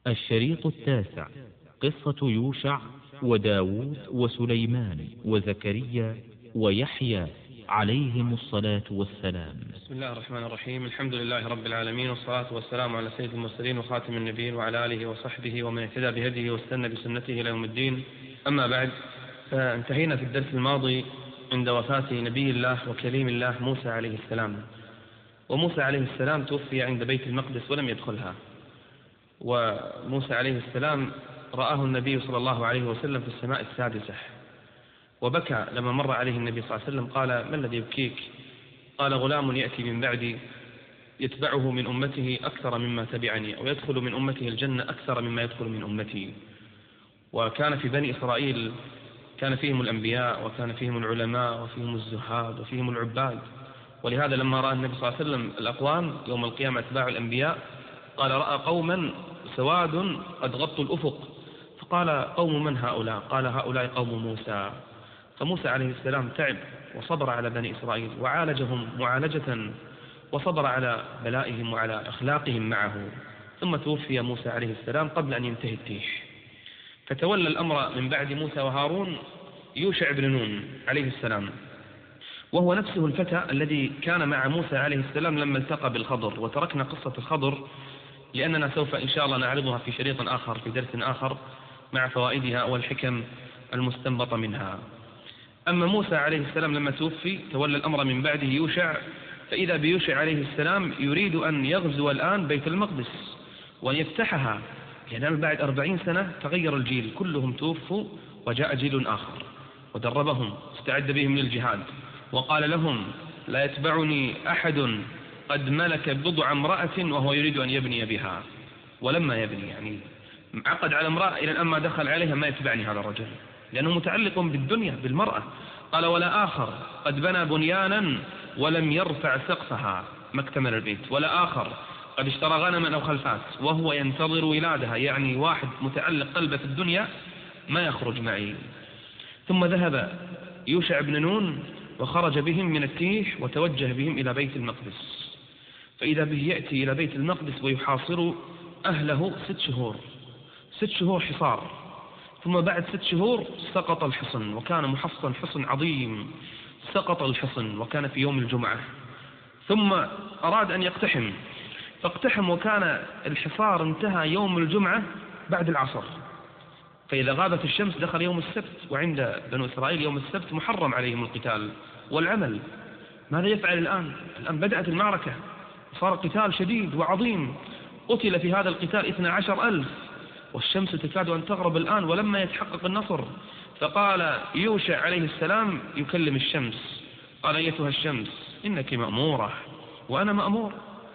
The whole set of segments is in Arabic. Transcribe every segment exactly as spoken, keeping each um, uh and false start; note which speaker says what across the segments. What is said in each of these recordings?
Speaker 1: الشريط التاسع: قصة يوشع وداود وسليمان وزكريا ويحيى عليهم الصلاة والسلام.
Speaker 2: بسم الله الرحمن الرحيم. الحمد لله رب العالمين، والصلاة والسلام على سيد المرسلين وخاتم النبيين وعلى آله وصحبه ومن اهتدى بهديه واستنى بسنته إلى يوم الدين. أما بعد، فانتهينا في الدرس الماضي عند وفاة نبي الله وكليم الله موسى عليه السلام. وموسى عليه السلام توفي عند بيت المقدس ولم يدخلها، وموسى عليه السلام رآه النبي صلى الله عليه وسلم في السماء السادسة، وبكى لما مر عليه النبي صلى الله عليه وسلم. قال: ما الذي يبكيك؟ قال: غلام يأتي من بعدي يتبعه من أمته أكثر مما تبعني، أو يدخل من أمته الجنة أكثر مما يدخل من أمتي. وكان في بني إسرائيل كان فيهم الأنبياء، وكان فيهم العلماء، وفيهم الزهاد، وفيهم العباد. ولهذا لما رأى النبي صلى الله عليه وسلم الأقوام يوم القيامة أتباع الأنبياء، قال: رأى قوما سواد قد غطوا الأفق، فقال: قوم من هؤلاء؟ قال: هؤلاء قوم موسى. فموسى عليه السلام تعب وصبر على بني إسرائيل وعالجهم معالجة، وصبر على بلائهم وعلى أخلاقهم معه. ثم توفي موسى عليه السلام قبل أن ينتهي التيح، فتولى الأمر من بعد موسى وهارون يوشع بن نون عليه السلام، وهو نفسه الفتى الذي كان مع موسى عليه السلام لما التقى بالخضر. وتركنا قصة الخضر لأننا سوف إن شاء الله نعرضها في شريط آخر في درس آخر مع فوائدها والحكم المستنبطة منها. أما موسى عليه السلام لما توفي تولى الأمر من بعده يوشع، فإذا بيوشع عليه السلام يريد أن يغزو الآن بيت المقدس وأن يفتحها، لأن بعد أربعين سنة تغير الجيل، كلهم توفوا وجاء جيل آخر ودربهم، استعد بهم للجهاد، وقال لهم: لا يتبعني أحد قد ملك بضع امرأة وهو يريد أن يبني بها. ولما يبني يعني عقد على امرأة، إلى الآن ما دخل عليها، ما يتبعني هذا الرجل، لأنه متعلق بالدنيا بالمرأة. قال: ولا آخر قد بنى بنيانا ولم يرفع سقفها، ما اكتمل البيت. ولا آخر قد اشترى غنما أو خلفات وهو ينتظر ولادها، يعني واحد متعلق قلبه في الدنيا ما يخرج معي. ثم ذهب يوشع بن نون وخرج بهم من التيح وتوجه بهم إلى بيت المقدس، فإذا به يأتي إلى بيت المقدس ويحاصر أهله ست شهور ست شهور حصار. ثم بعد ست شهور سقط الحصن، وكان محصن حصن عظيم، سقط الحصن وكان في يوم الجمعة. ثم أراد أن يقتحم فاقتحم، وكان الحصار انتهى يوم الجمعة بعد العصر، فإذا غابت الشمس دخل يوم السبت، وعند بنو إسرائيل يوم السبت محرم عليهم القتال والعمل. ماذا يفعل الآن؟ الآن بدأت المعركة، صار قتال شديد وعظيم، قتل في هذا القتال اثنى عشر ألف، والشمس تكاد أن تغرب الآن ولما يتحقق النصر. فقال يوشع عليه السلام يكلم الشمس، قال: أيتها الشمس إنك مأمورة وأنا مأمور،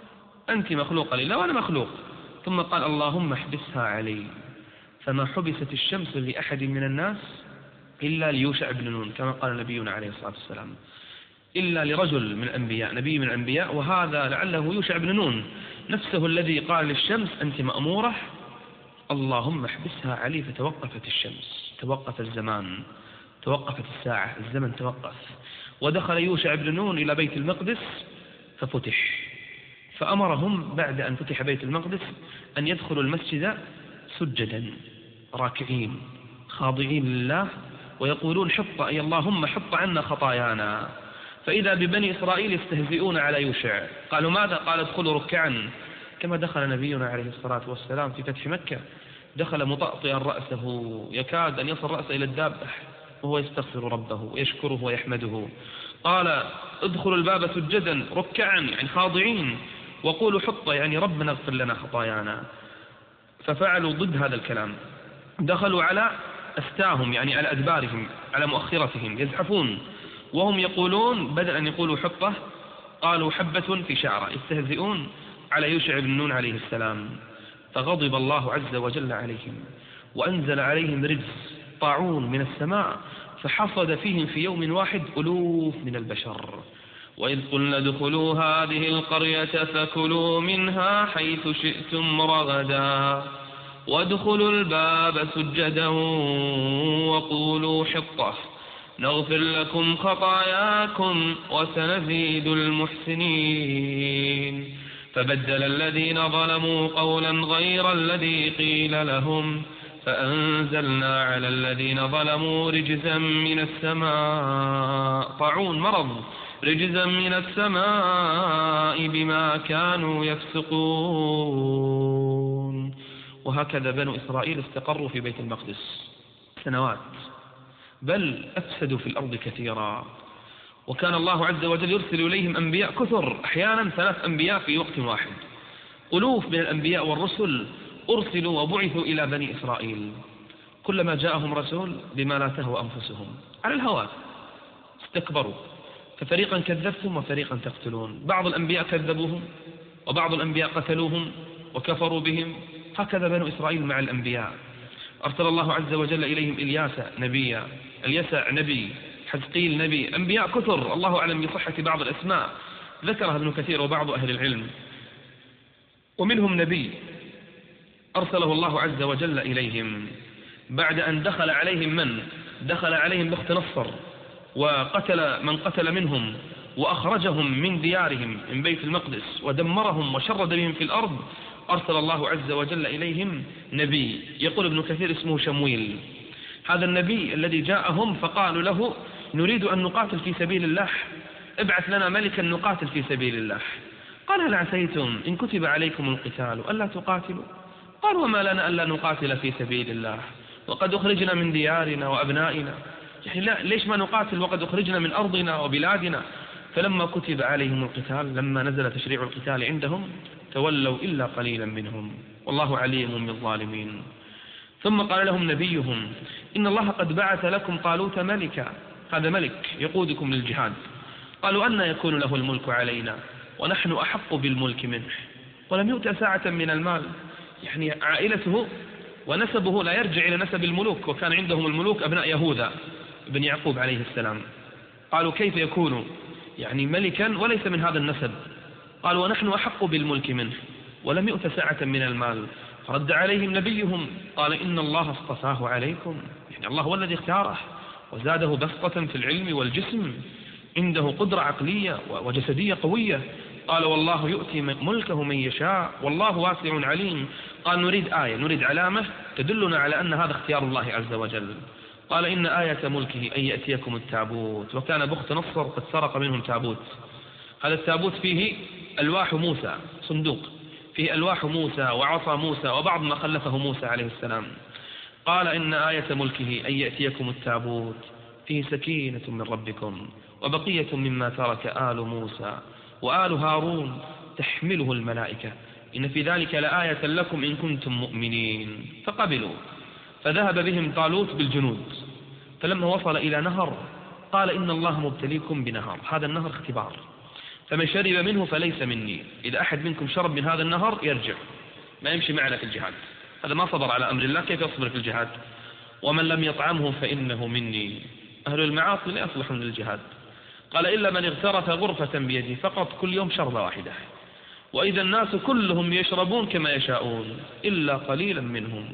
Speaker 2: أنت مخلوقة لله وأنا مخلوق. ثم قال: اللهم احبسها علي. فما حبست الشمس لأحد من الناس إلا ليوشع بن نون، كما قال نبينا عليه الصلاة والسلام، إلا لرجل من الأنبياء، نبي من الأنبياء، وهذا لعله يوشع بن نون نفسه الذي قال للشمس: أنت مأمورة، اللهم احبسها علي. فتوقفت الشمس، توقف الزمان، توقفت الساعة، الزمن توقف. ودخل يوشع بن نون إلى بيت المقدس ففتح، فأمرهم بعد أن فتح بيت المقدس أن يدخلوا المسجد سجدا راكعين خاضعين لله، ويقولون: حط أي اللهم حط عنا خطايانا. فإذا ببني إسرائيل يستهزئون على يوشع، قالوا: ماذا؟ قال: ادخلوا ركعا، كما دخل نبينا عليه الصلاة والسلام في فتح مكة، دخل مطأطئا رأسه يكاد أن يصل رأسه إلى الدابة وهو يستغفر ربه ويشكره ويحمده. قال: ادخلوا الباب سجدا ركعا يعني خاضعين، وقولوا حط يعني ربنا اغفر لنا خطايانا. ففعلوا ضد هذا الكلام، دخلوا على أستاهم يعني على أدبارهم على مؤخرتهم يزحفون، وهم يقولون بدل أن يقولوا حطة قالوا حبة في شعرة، يستهزئون على يوشع بن نون عليه السلام. فغضب الله عز وجل عليهم وأنزل عليهم رجز طاعون من السماء، فحصد فيهم في يوم واحد ألوف من البشر. وإذ قلنا ادخلوا هذه القرية فكلوا منها حيث شئتم رغدا وادخلوا الباب سجدا وقولوا حطة نغفر لكم خطاياكم وسنزيد المحسنين. فبدل الذين ظلموا قولا غير الذي قيل لهم فأنزلنا على الذين ظلموا رجزا من السماء طاعون مرض رجزا من السماء بما كانوا يفسقون. وهكذا بنو إسرائيل استقروا في بيت المقدس سنوات، بل أفسدوا في الأرض كثيرا. وكان الله عز وجل يرسل إليهم أنبياء كثر، أحيانا ثلاث أنبياء في وقت واحد. ألوف من الأنبياء والرسل أرسلوا وبعثوا إلى بني إسرائيل، كلما جاءهم رسول بما لا تهوى أنفسهم على الهوى استكبروا، ففريقا كذبتم وفريقا تقتلون. بعض الأنبياء كذبوهم وبعض الأنبياء قتلوهم وكفروا بهم. هكذا بنو إسرائيل مع الأنبياء. أرسل الله عز وجل إليهم إلياس نبيا، اليسع نبي، حزقيل نبي، أنبياء كثر، الله أعلم بصحة بعض الأسماء ذكرها ابن كثير وبعض أهل العلم. ومنهم نبي أرسله الله عز وجل إليهم بعد أن دخل عليهم من دخل عليهم بخت نصر وقتل من قتل منهم وأخرجهم من ديارهم من بيت المقدس ودمرهم وشرد بهم في الأرض. أرسل الله عز وجل إليهم نبي، يقول ابن كثير اسمه شمويل. هذا النبي الذي جاءهم فقالوا له نريد أن نقاتل في سبيل الله، ابعث لنا ملكا نقاتل في سبيل الله. قال هل عسيتم إن كتب عليكم القتال ألا تقاتلوا؟ قال وما لنا ألا نقاتل في سبيل الله وقد أخرجنا من ديارنا وأبنائنا، يعني لا ليش ما نقاتل وقد أخرجنا من أرضنا وبلادنا؟ فلما كتب عليهم القتال، لما نزل تشريع القتال عندهم تولوا إلا قليلا منهم والله عليم بالظالمين. ثم قال لهم نبيهم إن الله قد بعث لكم طالوت ملكا، هذا ملك يقودكم للجهاد. قالوا أن يكون له الملك علينا ونحن أحق بالملك منه ولم يؤت ساعة من المال، يعني عائلته ونسبه لا يرجع إلى نسب الملوك، وكان عندهم الملوك أبناء يهوذا بن يعقوب عليه السلام. قالوا كيف يكون يعني ملكا وليس من هذا النسب؟ قالوا ونحن أحق بالملك منه ولم يؤت ساعة من المال. فرد عليهم نبيهم قال إن الله اصطفاه عليكم، يعني الله هو الذي اختاره وزاده بسطة في العلم والجسم، عنده قدرة عقلية وجسدية قوية. قال والله يؤتي ملكه من يشاء والله واسع عليم. قال نريد آية، نريد علامة تدلنا على أن هذا اختيار الله عز وجل. قال إن آية ملكه أن يأتيكم التابوت، وكان بخت نصر قد سرق منهم تابوت. هذا التابوت فيه ألواح موسى، صندوق فيه ألواح موسى وعصا موسى وبعض ما خلفه موسى عليه السلام. قال إن آية ملكه أن يأتيكم التابوت فيه سكينة من ربكم وبقية مما ترك آل موسى وآل هارون تحمله الملائكة إن في ذلك لآية لكم إن كنتم مؤمنين. فقبلوا، فذهب بهم طالوت بالجنود. فلما وصل إلى نهر قال إن الله مبتليكم بنهر، هذا النهر اختبار، فمن شرب منه فليس مني، إذا أحد منكم شرب من هذا النهر يرجع ما يمشي معنا في الجهاد، هذا ما صبر على أمر الله كيف يصبر في الجهاد؟ ومن لم يطعمه فإنه مني. أهل المعاصي لا يصلحون للجهاد. قال إلا من اغترف غرفة بيده فقط كل يوم شربة واحدة، وإذا الناس كلهم يشربون كما يشاءون إلا قليلا منهم.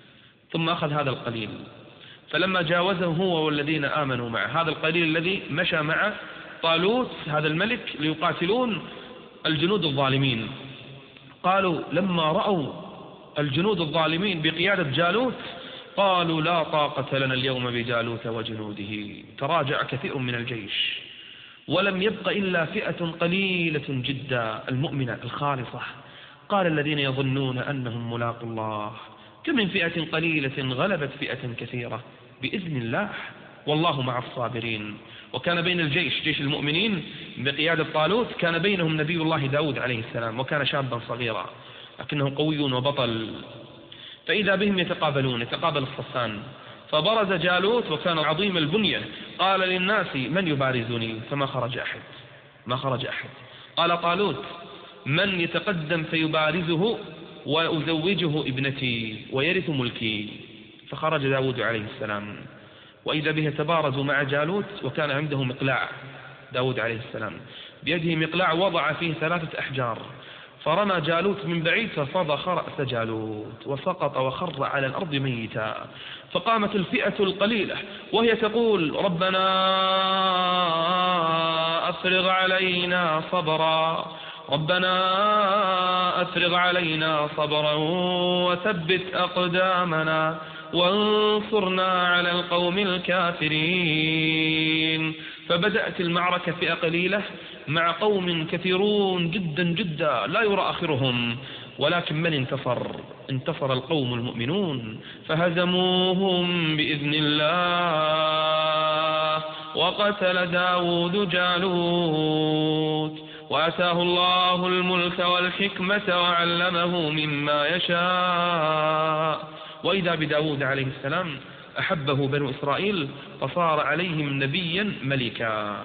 Speaker 2: ثم أخذ هذا القليل فلما جاوزه هو والذين آمنوا معه، هذا القليل الذي مشى مع طالوت هذا الملك ليقاتلون الجنود الظالمين، قالوا لما رأوا الجنود الظالمين بقيادة جالوت قالوا لا طاقة لنا اليوم بجالوت وجنوده. تراجع كثير من الجيش ولم يبق إلا فئة قليلة جدا المؤمنة الخالصة. قال الذين يظنون أنهم ملاقوا الله كم من فئة قليلة غلبت فئة كثيرة بإذن الله والله مع الصابرين. وكان بين الجيش جيش المؤمنين بقيادة طالوت كان بينهم نبي الله داود عليه السلام، وكان شابا صغيرا لكنه قوي وبطل. فإذا بهم يتقابلون، يتقابل الصفان، فبرز جالوت وكان عظيم البنية قال للناس من يبارزني؟ فما خرج أحد، ما خرج أحد. قال طالوت من يتقدم فيبارزه وأزوجه ابنتي ويرث ملكي؟ فخرج داود عليه السلام، وإذا به تبارزوا مع جالوت وكان عنده مقلاع داود عليه السلام بيده مقلاع وضع فيه ثلاثة أحجار، فرمى جالوت من بعيد ففضخ رأس جالوت وسقط وخر على الأرض ميتا. فقامت الفئة القليلة وهي تقول ربنا أفرغ علينا صبرا ربنا أفرغ علينا صبرا وثبت أقدامنا وانصرنا على القوم الكافرين. فبدأت المعركة فئة قليلة مع قوم كثيرون جدا جدا لا يرى آخرهم، ولكن من انتصر؟ انتصر القوم المؤمنون فهزموهم بإذن الله، وقتل داود جالوت، وآتاه الله الملك والحكمة وعلمه مما يشاء. وإذا بداود عليه السلام أحبه بنو إسرائيل فصار عليهم نبيا ملكا.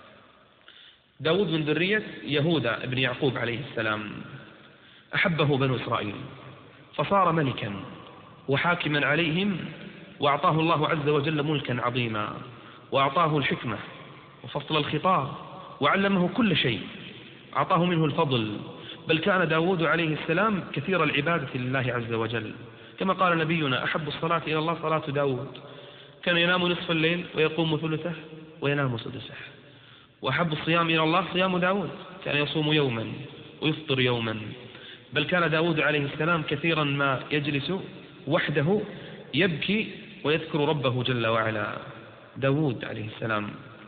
Speaker 2: داود من ذرية يهوذا ابن يعقوب عليه السلام، أحبه بنو إسرائيل فصار ملكا وحاكما عليهم، وأعطاه الله عز وجل ملكا عظيما، وأعطاه الحكمة وفصل الخطاب، وعلمه كل شيء، أعطاه منه الفضل. بل كان داود عليه السلام كثير العبادة لله عز وجل، كما قال نبينا: أحب الصلاة إلى الله صلاة داود، كان ينام نصف الليل ويقوم ثلثه وينام سدسه. وأحب الصيام إلى الله صيام داود، كان يصوم يوما ويفطر يوما. بل كان داود عليه السلام كثيرا ما يجلس وحده يبكي ويذكر ربه جل وعلا. داود عليه السلام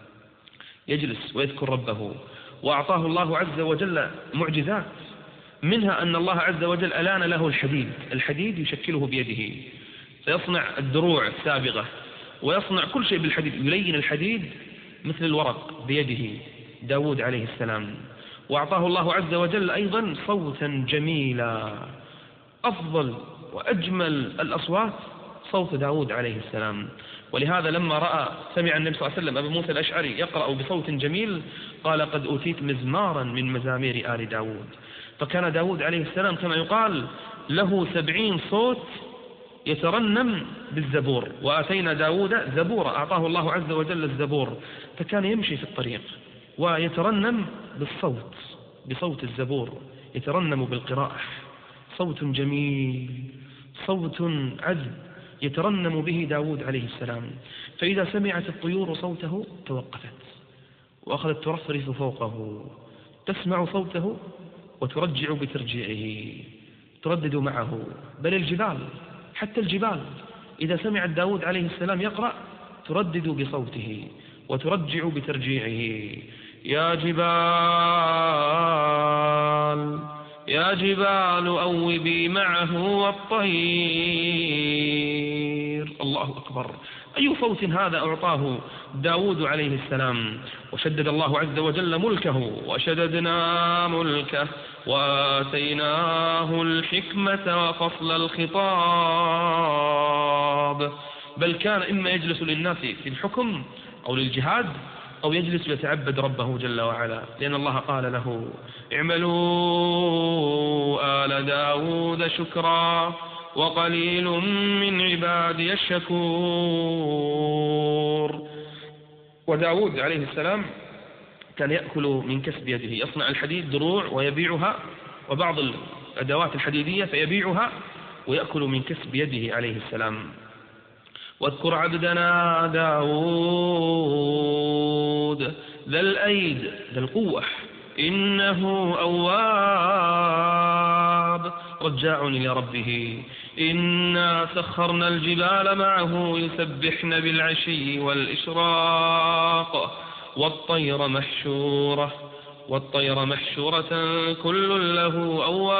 Speaker 2: يجلس ويذكر ربه، وأعطاه الله عز وجل معجزات، منها أن الله عز وجل ألان له الحديد، الحديد يشكله بيده، فيصنع الدروع السابغة ويصنع كل شيء بالحديد، يلين الحديد مثل الورق بيده داود عليه السلام. وأعطاه الله عز وجل أيضا صوتا جميلا، أفضل وأجمل الأصوات صوت داود عليه السلام. ولهذا لما رأى سمع النبي صلى الله عليه وسلم أبو موسى الأشعري يقرأ بصوت جميل قال: قد أوتيت مزمارا من مزامير آل داود. فكان داود عليه السلام كما يقال له سبعين صوت يترنم بالزبور، وآتينا داود زبورا، أعطاه الله عز وجل الزبور، فكان يمشي في الطريق ويترنم بالصوت، بصوت الزبور، يترنم بالقراءة، صوت جميل، صوت عذب يترنم به داود عليه السلام. فإذا سمعت الطيور صوته توقفت وأخذت ترفرف فوقه، تسمع صوته وترجع بترجيعه، تردد معه. بل الجبال، حتى الجبال إذا سمعت داود عليه السلام يقرأ تردد بصوته وترجع بترجيعه: يا جبال يا جبال أوبي معه والطير. الله أكبر، أي صوت هذا أعطاه داود عليه السلام. وشدد الله عز وجل ملكه وشددنا ملكه وآتيناه الحكمة وفصل الخطاب. بل كان إما يجلس للناس في الحكم أو للجهاد، أو يجلس يتعبد ربه جل وعلا، لأن الله قال له: اعملوا آل داود شكرا وقليل من عبادي الشكور. وداود عليه السلام كان يأكل من كسب يده، يصنع الحديد دروع ويبيعها، وبعض الأدوات الحديدية فيبيعها ويأكل من كسب يده عليه السلام. واذكر عبدنا داود ذا الأيد، ذا القوة، إنه أواب رجاع إلى ربه. إنا سخرنا الجبال معه يسبحن بالعشي والإشراق والطير محشورة والطير محشورة كل له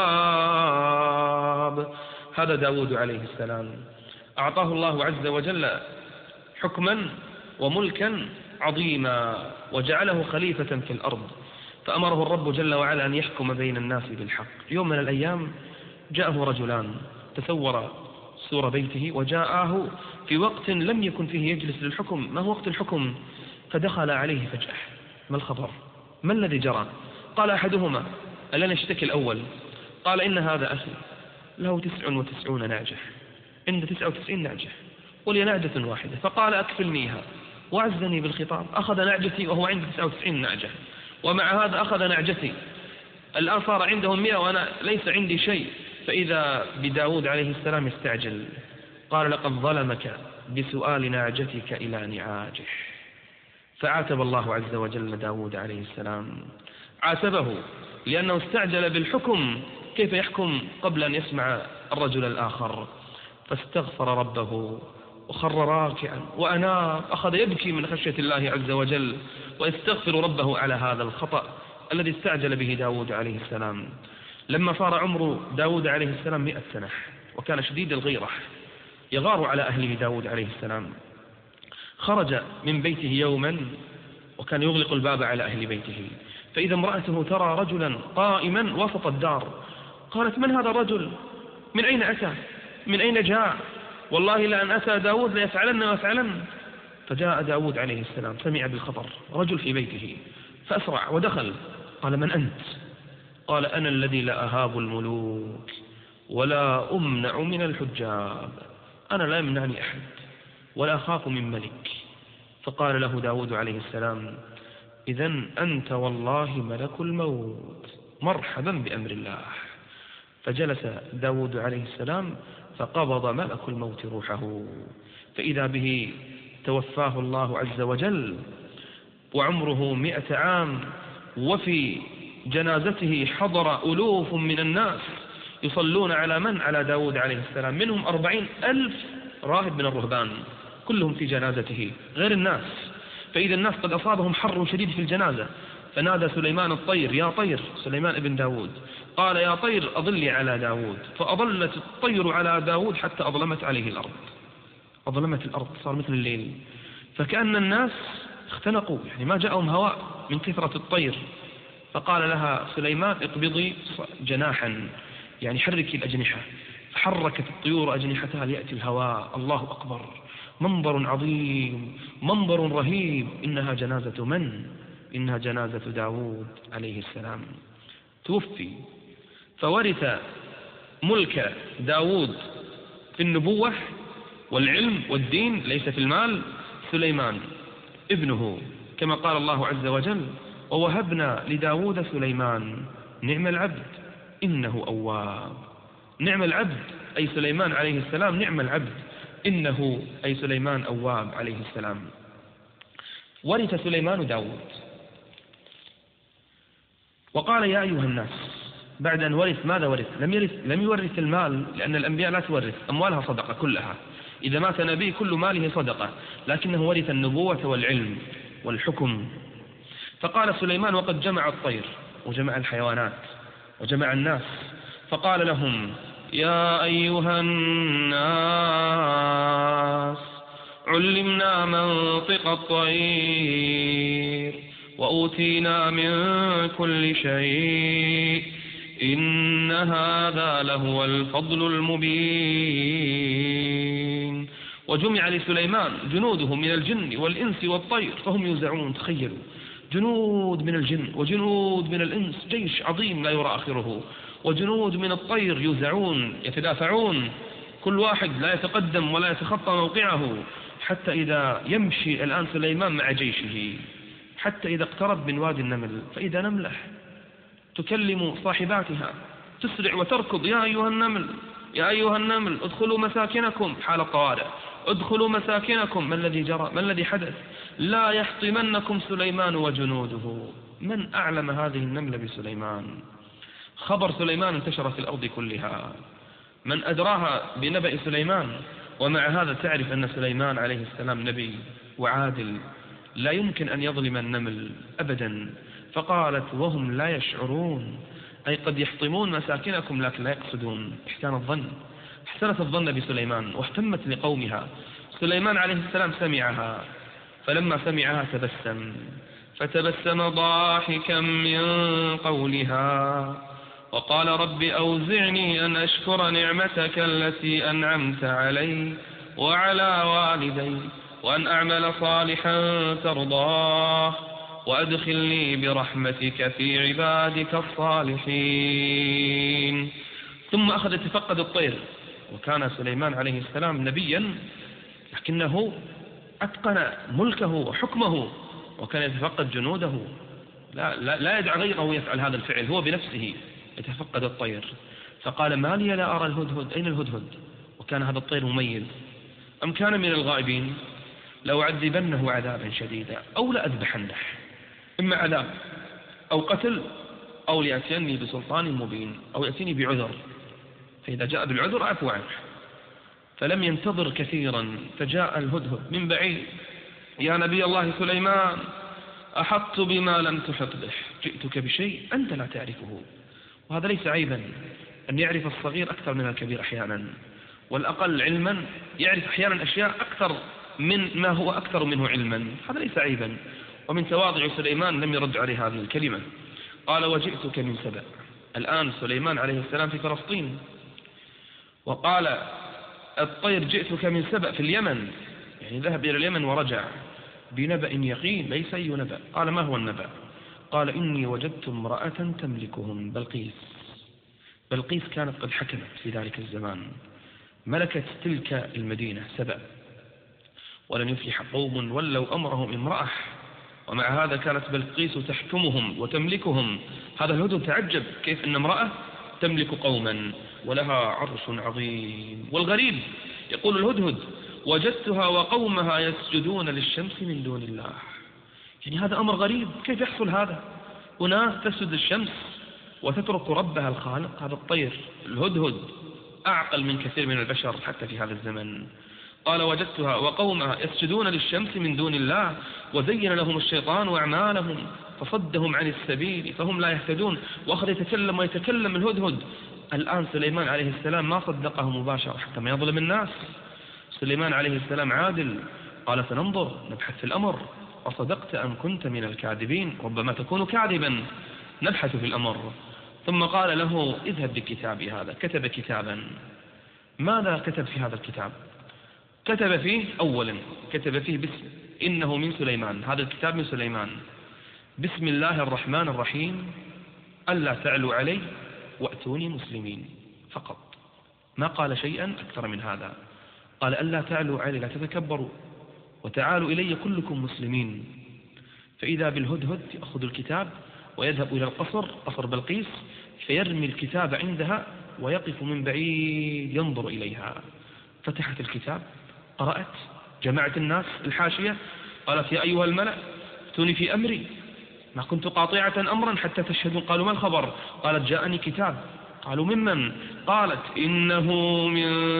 Speaker 2: أواب. هذا داود عليه السلام، أعطاه الله عز وجل حكما وملكا عظيما، وجعله خليفة في الأرض، فأمره الرب جل وعلا أن يحكم بين الناس بالحق. يوم من الأيام جاءه رجلان، تسور سور بيته وجاءه في وقت لم يكن فيه يجلس للحكم. ما هو وقت الحكم؟ فدخل عليه فجأة: ما الخبر؟ ما الذي جرى؟ قال أحدهما: ألا نشتكي الأول؟ قال: إن هذا أخي له تسع وتسعون نعجة، إن تسع وتسعين نعجة ولي نعجة واحدة، فقال: أكفلنيها، وعزني بالخطاب. أخذ نعجتي وهو عنده تسع وتسعين نعجة، ومع هذا أخذ نعجتي. الآن صار عندهم مئة وأنا ليس عندي شيء. فإذا بداود عليه السلام يستعجل، قال: لقد ظلمك بسؤال نعجتك إلى نعاجه. فعاتب الله عز وجل داود عليه السلام عاتبه لأنه استعجل بالحكم، كيف يحكم قبل أن يسمع الرجل الآخر؟ فاستغفر ربه وخر راكعا وأناب، أخذ يبكي من خشية الله عز وجل ويستغفر ربه على هذا الخطأ الذي استعجل به داود عليه السلام. لما صار عمر داود عليه السلام مئة سنة وكان شديد الغيرة يغار على أهله داود عليه السلام، خرج من بيته يوما وكان يغلق الباب على أهل بيته، فإذا امرأته ترى رجلا قائما وسط الدار، قالت: من هذا الرجل؟ من أين أتى؟ من أين جاء؟ والله لأن أتى داود ليفعلن ويفعلن. فجاء داود عليه السلام، سمع بالخطر، رجل في بيته، فأسرع ودخل. قال: من أنت؟ قال: أنا الذي لا أهاب الملوك ولا أمنع من الحجاب، أنا لا يمنعني أحد ولا أخاف من ملك. فقال له داود عليه السلام: إذن أنت والله ملك الموت، مرحبا بأمر الله. فجلس داود عليه السلام فقبض ملك الموت روحه، فإذا به توفاه الله عز وجل وعمره مئة عام، وفي جنازته حضر ألوف من الناس يصلون على من؟ على داود عليه السلام، منهم أربعين ألف راهب من الرهبان كلهم في جنازته غير الناس. فإذا الناس قد أصابهم حر شديد في الجنازة، فنادى سليمان الطير: يا طير، سليمان ابن داود، قال: يا طير أضلي على داود. فأضلت الطير على داود حتى أظلمت عليه الأرض، أظلمت الأرض، صار مثل الليل. فكأن الناس اختنقوا، يعني ما جاءهم هواء من كثرة الطير. فقال لها سليمان: اقبضي جناحا، يعني حركي الأجنحة. فحركت الطيور أجنحتها ليأتي الهواء. الله أكبر، منظر عظيم، منظر رهيب. إنها جنازة من؟ إنها جنازة داود عليه السلام. توفي، فورث ملك داود في النبوة والعلم والدين، ليس في المال، سليمان ابنه، كما قال الله عز وجل: ووهبنا لداود سليمان نعم العبد إنه أواب. نعم العبد أي سليمان عليه السلام، نعم العبد إنه أي سليمان أواب عليه السلام. ورث سليمان داود وقال: يا أيها الناس، بعد أن ورث ماذا ورث؟ لم يرث لم يورث المال، لأن الأنبياء لا تورث، أموالها صدقة كلها، إذا مات نبي كل ماله صدقة، لكنه ورث النبوة والعلم والحكم. فقال سليمان وقد جمع الطير وجمع الحيوانات وجمع الناس، فقال لهم: يا أيها الناس، علمنا منطق الطير وأوتينا من كل شيء، إن هذا لهو الفضل المبين. وجمع لسليمان جنوده من الجن والإنس والطير فهم يوزعون. تخيلوا، جنود من الجن وجنود من الإنس، جيش عظيم لا يرى آخره، وجنود من الطير يوزعون يتدافعون، كل واحد لا يتقدم ولا يتخطى موقعه، حتى إذا يمشي الآن سليمان مع جيشه، حتى إذا اقترب من وادي النمل فإذا نملة تكلم صاحباتها تسرع وتركض: يا أيها النمل، يا أيها النمل، ادخلوا مساكنكم، حال الطوارئ، ادخلوا مساكنكم. ما الذي جرى؟ ما الذي حدث؟ لا يحطمنكم سليمان وجنوده. من أعلم هذه النملة بسليمان؟ خبر سليمان انتشر في الأرض كلها، من أدراها بنبأ سليمان؟ ومع هذا تعرف أن سليمان عليه السلام نبي وعادل، لا يمكن أن يظلم النمل أبدا. فقالت: وهم لا يشعرون، أي قد يحطمون مساكنكم لكن لا يقصدون. احسان الظن، احسنت الظن بسليمان واهتمت لقومها. سليمان عليه السلام سمعها، فلما سمعها تبسم، فتبسم ضاحكا من قولها وقال: رب أوزعني أن أشكر نعمتك التي أنعمت علي وعلى والدي وأن أعمل صالحا ترضاه وأدخلني برحمتك في عبادك الصالحين. ثم أخذ يتفقد الطير، وكان سليمان عليه السلام نبيا لكنه أتقن ملكه وحكمه، وكان يتفقد جنوده، لا, لا, لا يدع غيره يفعل هذا الفعل، هو بنفسه يتفقد الطير. فقال: ما لي لا أرى الهدهد، أين الهدهد؟ وكان هذا الطير مميز، أم كان من الغائبين؟ لو عذبنه عذابا شديدا أو لأذبحنه، إما عذاب أو قتل أو ليأتيني بسلطان مبين أو يأتيني بعذر، فإذا جاء بالعذر عفو عنه. فلم ينتظر كثيرا فجاء الهدهد من بعيد: يا نبي الله سليمان أحطت بما لم تحط به، جئتك بشيء أنت لا تعرفه. وهذا ليس عيبا أن يعرف الصغير أكثر من الكبير أحيانا، والأقل علما يعرف أحيانا أشياء أكثر من ما هو أكثر منه علما، هذا ليس عيبا. ومن تواضع سليمان لم يرد عليه هذه الكلمة. قال: وجئتك من سبأ. الآن سليمان عليه السلام في فلسطين، وقال الطير: جئتك من سبأ في اليمن، يعني ذهب إلى اليمن ورجع بنبأ يقين ليس أي نبأ. قال: ما هو النبأ؟ قال: إني وجدت امرأة تملكهم، بلقيس. بلقيس كانت قد حكمت في ذلك الزمان، ملكت تلك المدينة سبأ، ولن يفلح قوم ولوا أمرهم امرأة، ومع هذا كانت بلقيس تحكمهم وتملكهم. هذا الهدهد تعجب كيف أن امرأة تملك قوما ولها عرش عظيم. والغريب يقول الهدهد: وجدتها وقومها يسجدون للشمس من دون الله. يعني هذا أمر غريب، كيف يحصل هذا؟ أناس تسجد الشمس وتترك ربها الخالق. هذا الطير الهدهد أعقل من كثير من البشر حتى في هذا الزمن. قال: وجدتها وقومها يسجدون للشمس من دون الله وزين لهم الشيطان أعمالهم فصدهم عن السبيل فهم لا يهتدون. وأخذ يتكلم ويتكلم الهدهد. الآن سليمان عليه السلام ما صدقه مباشرة حتى ما يظلم الناس. سليمان عليه السلام عادل، قال: سننظر نبحث في الأمر، وصدقت أم كنت من الكاذبين، ربما تكون كاذبا، نبحث في الأمر. ثم قال له: اذهب بكتابي هذا. كتب كتابا. ماذا كتب في هذا الكتاب؟ كتب فيه أولا كتب فيه باسم إنه من سليمان، هذا الكتاب من سليمان، بسم الله الرحمن الرحيم، ألا تعلوا علي وأتوني مسلمين، فقط. ما قال شيئا أكثر من هذا. قال: ألا تعلوا علي، لا تتكبروا، وتعالوا إلي كلكم مسلمين. فإذا بالهدهد يأخذ الكتاب ويذهب إلى القصر، قصر بلقيس، فيرمي الكتاب عندها ويقف من بعيد ينظر إليها. فتحت الكتاب، قرأت، جمعت الناس الحاشية، قالت: يا أيها الملأ ائتوني في أمري، ما كنت قاطعة أمرا حتى تشهدون. قالوا: ما الخبر؟ قالت: جاءني كتاب. قالوا: ممن؟ قالت: إنه من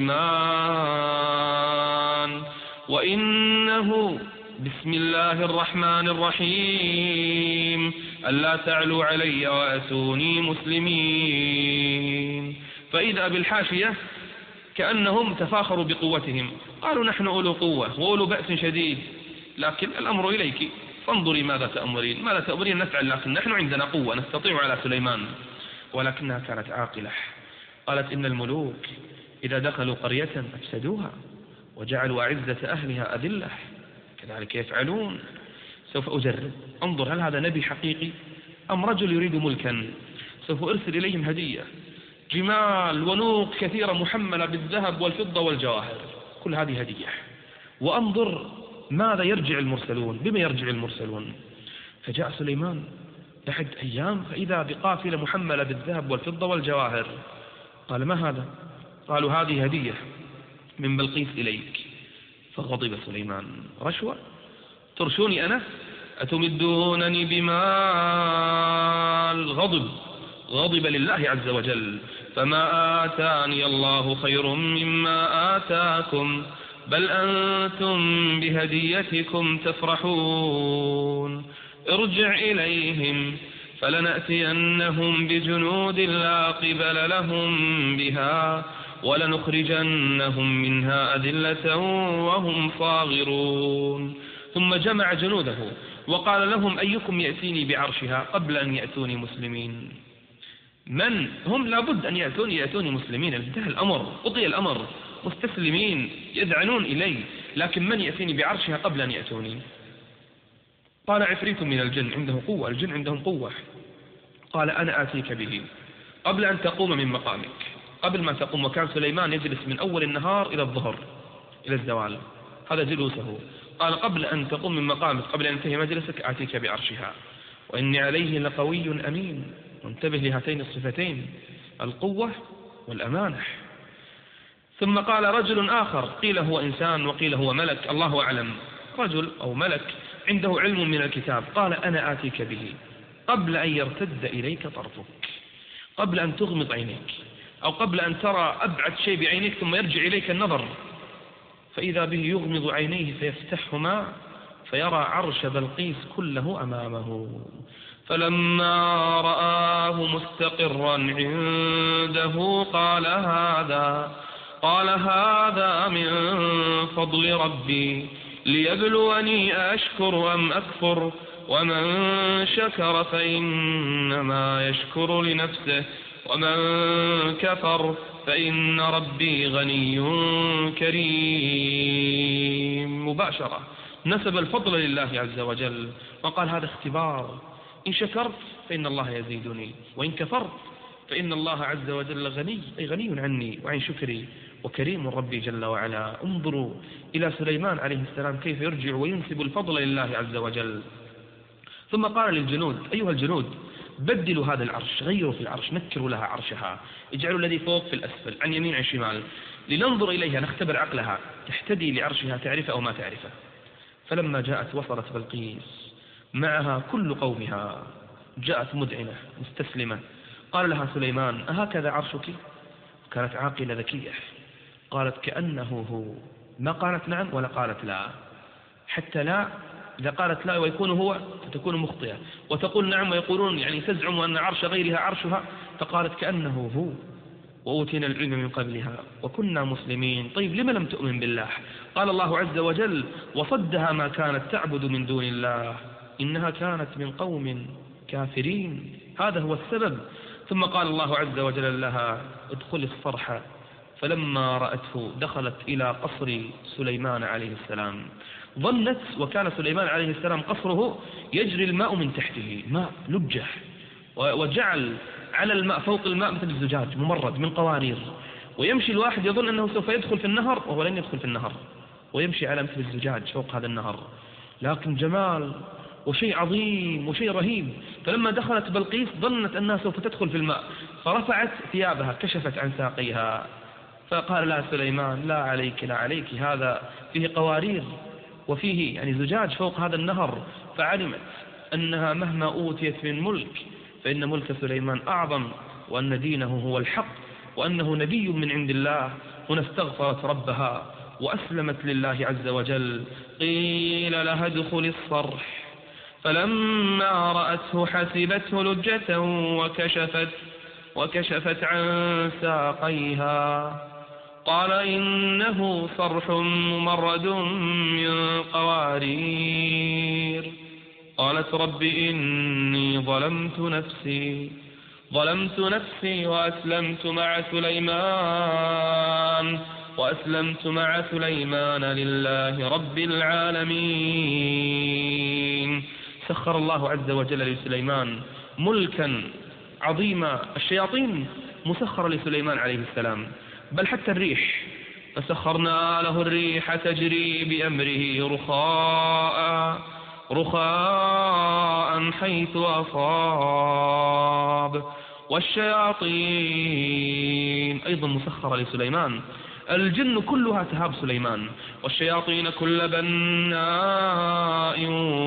Speaker 2: سليمان وإنه بسم الله الرحمن الرحيم، ألا تعلوا علي وأتوني مسلمين. فإذا بالحاشية كأنهم تفاخروا بقوتهم، قالوا: نحن أولو قوة وأولو بأس شديد، لكن الأمر إليك، فانظري ماذا تأمرين، ماذا تأمرين نفعل، لكن نحن عندنا قوة نستطيع على سليمان. ولكنها كانت عاقلة، قالت: إن الملوك إذا دخلوا قرية أفسدوها وجعلوا أعزة أهلها أذلة، كذلك يفعلون. سوف أجرب، انظر هل هذا نبي حقيقي أم رجل يريد ملكا. سوف أرسل إليهم هدية، جمال ونوق كثيرة محملة بالذهب والفضة والجواهر، كل هذه هدية، وأنظر ماذا يرجع المرسلون، بما يرجع المرسلون. فجاء سليمان بعد أيام فإذا بقافلة محملة بالذهب والفضة والجواهر. قال: ما هذا؟ قالوا: هذه هدية من بلقيس إليك. فغضب سليمان: رشوة؟ ترشوني أنا؟ أتمدونني بمال؟ غضب غضب لله عز وجل: فما آتاني الله خير مما آتاكم بل أنتم بهديتكم تفرحون. ارجع إليهم فلنأتينهم بجنود لا قبل لهم بها ولنخرجنهم منها أذلة وهم صاغرون. ثم جمع جنوده وقال لهم: أيكم يأتيني بعرشها قبل أن يأتوني مسلمين؟ من هم؟ لابد أن يأتوني يأتوني مسلمين. انتهى الأمر، قضي الأمر، مستسلمين يذعنون إلي، لكن من يأتيني بعرشها قبل أن يأتوني؟ قال: عفريت من الجن عنده قوة، الجن عندهم قوة. قال: أنا آتيك به قبل أن تقوم من مقامك، قبل ما تقوم. وكان سليمان يجلس من أول النهار إلى الظهر إلى الزوال، هذا جلوسه. قال: قبل أن تقوم من مقامك، قبل أن ينتهي مجلسك، آتيك بعرشها وإني عليه لقوي أمين. وانتبه لهاتين الصفتين، القوة والأمانة. ثم قال رجل آخر، قيل هو إنسان وقيل هو ملك، الله أعلم، رجل أو ملك عنده علم من الكتاب، قال: أنا آتيك به قبل أن يرتد إليك طرفك، قبل أن تغمض عينيك، أو قبل أن ترى أبعد شيء بعينيك ثم يرجع إليك النظر، فإذا به يغمض عينيه فيفتحهما فيرى عرش بلقيس كله أمامه. فلما رآه مستقرا عنده قال هذا قال هذا من فضل ربي ليبلوني أشكر أم أكفر ومن شكر فإنما يشكر لنفسه ومن كفر فإن ربي غني كريم. مباشرة نسب الفضل لله عز وجل وقال هذا اختبار، إن شكرت فإن الله يزيدني وإن كفرت فإن الله عز وجل غني، أي غني عني وعن شكري وكريم ربي جل وعلا. انظروا إلى سليمان عليه السلام كيف يرجع وينسب الفضل لله عز وجل. ثم قال للجنود أيها الجنود بدلوا هذا العرش، غيروا في العرش، نكروا لها عرشها، اجعلوا الذي فوق في الأسفل، عن يمين عن شمال، لننظر إليها نختبر عقلها تحتدي لعرشها تعرفه أو ما تعرفه. فلما جاءت وصلت بلقيس معها كل قومها، جاءت مذعنة مستسلمة، قال لها سليمان أهكذا عرشك؟ كانت عاقلة ذكية، قالت كأنه هو، ما قالت نعم ولا قالت لا، حتى لا إذا قالت لا ويكون هو فتكون مخطئة، وتقول نعم ويقولون يعني تزعم أن عرش غيرها عرشها، فقالت كأنه هو وأوتينا العلم من قبلها وكنا مسلمين. طيب لما لم تؤمن بالله؟ قال الله عز وجل وصدها ما كانت تعبد من دون الله إنها كانت من قوم كافرين، هذا هو السبب. ثم قال الله عز وجل لها ادخل الصرح، فلما رأته دخلت إلى قصر سليمان عليه السلام، ظنت وكان سليمان عليه السلام قصره يجري الماء من تحته، ماء لجة، وجعل على الماء فوق الماء مثل الزجاج ممرد من قوارير، ويمشي الواحد يظن أنه سوف يدخل في النهر وهو لن يدخل في النهر، ويمشي على مثل الزجاج فوق هذا النهر، لكن جمال وشيء عظيم وشيء رهيب. فلما دخلت بلقيس ظنت أنها سوف تدخل في الماء، فرفعت ثيابها كشفت عن ساقيها، فقال لها سليمان لا عليك لا عليك، هذا فيه قوارير وفيه يعني زجاج فوق هذا النهر. فعلمت أنها مهما أوتيت من ملك فإن ملك سليمان أعظم، وأن دينه هو الحق، وأنه نبي من عند الله. هنا استغفرت ربها وأسلمت لله عز وجل. قيل لها ادخل الصرح، فلما رأته حسبته لجة وكشفت وكشفت عن ساقيها، قال إنه صرح ممرد من قوارير. قالت رب إني ظلمت نفسي ظلمت نفسي وأسلمت مع سليمان وأسلمت مع سليمان لله رب العالمين. سخر الله عز وجل لسليمان ملكا عظيما، الشياطين مسخرة لسليمان عليه السلام، بل حتى الريح، فسخرنا له الريح تجري بأمره رخاء رخاء حيث أصاب، والشياطين أيضا مسخرة لسليمان، الجن كلها تهاب سليمان، والشياطين كل بناء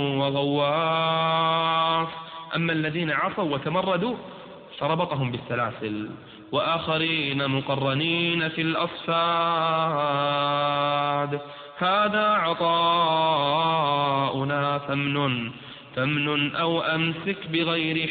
Speaker 2: وغواص. أما الذين عصوا وتمردوا فربطهم بالسلاسل، وآخرين مقرنين في الأصفاد. هذا عطاؤنا فامنن فامنن أو أمسك بغير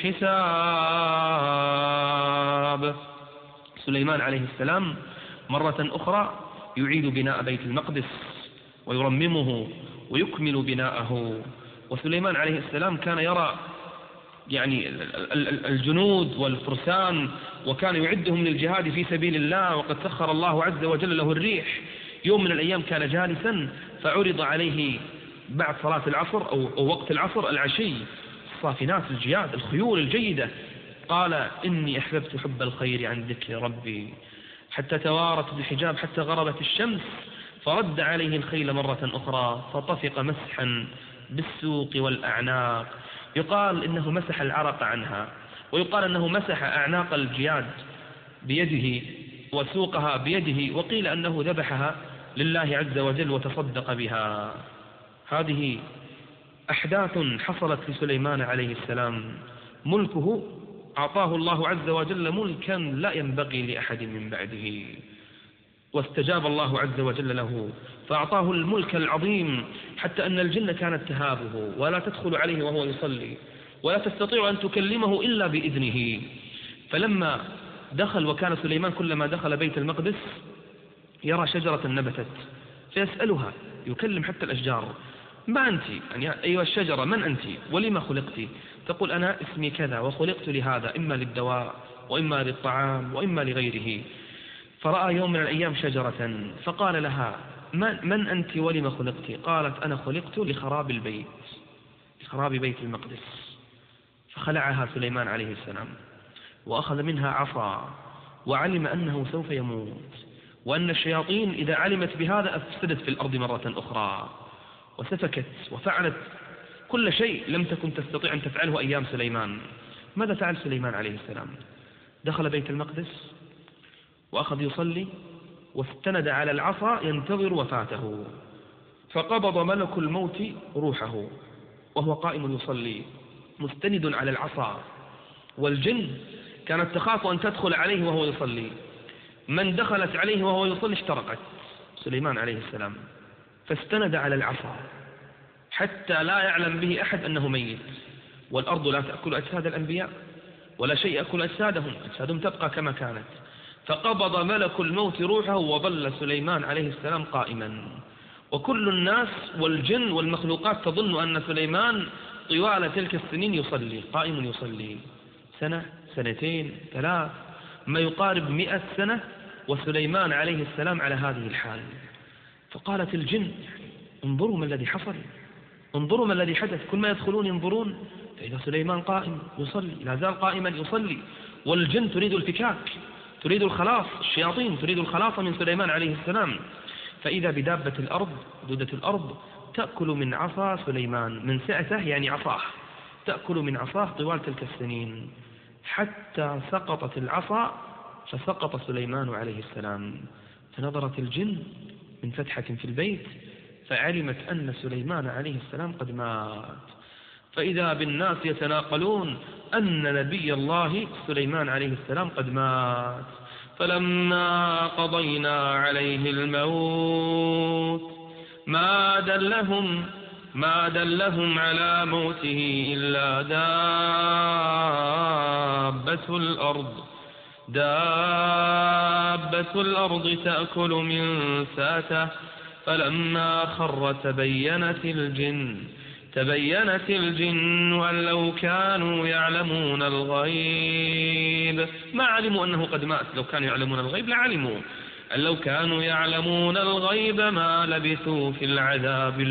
Speaker 2: حساب. سليمان عليه السلام مرة أخرى يعيد بناء بيت المقدس ويرممه ويكمل بناءه. وسليمان عليه السلام كان يرى يعني الجنود والفرسان وكان يعدهم للجهاد في سبيل الله، وقد سخر الله عز وجل له الريح. يوم من الأيام كان جالسا فعرض عليه بعد صلاة العصر أو وقت العصر العشي الصافنات الجياد الخيول الجيدة، قال إني أحببت حب الخير عن ذكر ربي حتى توارت بالحجاب حتى غربت الشمس، فرد عليه الخيل مرة أخرى فطفق مسحا بالسوق والأعناق. يقال إنه مسح العرق عنها، ويقال أنه مسح أعناق الجياد بيده وسوقها بيده، وقيل أنه ذبحها لله عز وجل وتصدق بها. هذه أحداث حصلت لسليمان عليه السلام ملكه أعطاه الله عز وجل ملكا لا ينبغي لأحد من بعده، واستجاب الله عز وجل له فأعطاه الملك العظيم، حتى أن الجن كانت تهابه ولا تدخل عليه وهو يصلي، ولا تستطيع أن تكلمه إلا بإذنه. فلما دخل، وكان سليمان كلما دخل بيت المقدس يرى شجرة نبتت فيسألها، يكلم حتى الأشجار: ما أنت؟ يعني أيها الشجرة من أنت ولما خلقت؟ تقول: أنا اسمي كذا وخلقت لهذا، إما للدواء وإما للطعام وإما لغيره. فرأى يوم من الأيام شجرة فقال لها: من أنت ولما خلقت؟ قالت: أنا خلقت لخراب البيت، لخراب بيت المقدس. فخلعها سليمان عليه السلام وأخذ منها عصا، وعلم أنه سوف يموت، وأن الشياطين إذا علمت بهذا أفسدت في الأرض مرة أخرى، وسفكت وفعلت كل شيء لم تكن تستطيع أن تفعله أيام سليمان. ماذا فعل سليمان عليه السلام؟ دخل بيت المقدس وأخذ يصلي، واستند على العصا ينتظر وفاته، فقبض ملك الموت روحه وهو قائم يصلي مستند على العصا، والجن كانت تخاف أن تدخل عليه وهو يصلي. من دخلت عليه وهو يصلي اشترقت سليمان عليه السلام، فاستند على العصا حتى لا يعلم به أحد أنه ميت. والأرض لا تأكل أجساد الأنبياء ولا شيء يأكل أجسادهم، أجسادهم تبقى كما كانت. فقبض ملك الموت روحه وظل سليمان عليه السلام قائما، وكل الناس والجن والمخلوقات تظن أن سليمان طوال تلك السنين يصلي، قائم يصلي، سنة سنتين ثلاث، ما يقارب مئة سنة وسليمان عليه السلام على هذه الحال. فقالت الجن: انظروا ما الذي حصل، انظروا ما الذي حدث. كل ما يدخلون ينظرون فإذا سليمان قائم يصلي، لا زال قائما يصلي، والجن تريد الفكاك، تريد الخلاص، الشياطين تريد الخلاص من سليمان عليه السلام. فإذا بدابة الأرض، دودة الأرض، تأكل من عصا سليمان، من سعته يعني عصاه، تأكل من عصاه طوال تلك السنين حتى سقطت العصا فسقط سليمان عليه السلام. فنظرت الجن من فتحة في البيت فعلمت أن سليمان عليه السلام قد مات، فإذا بالناس يتناقلون أن نبي الله سليمان عليه السلام قد مات. فلما قضينا عليه الموت ما دلهم ما دلهم على موته إلا دابة الأرض دابة الأرض تأكل من ساته. فلما خر تبينت الجن تبينت الجن أن لو كانوا يعلمون الغيب، ما علموا أنه قد مات، لو كانوا يعلمون الغيب لعلموا، أن لو كانوا يعلمون الغيب ما لبثوا في العذاب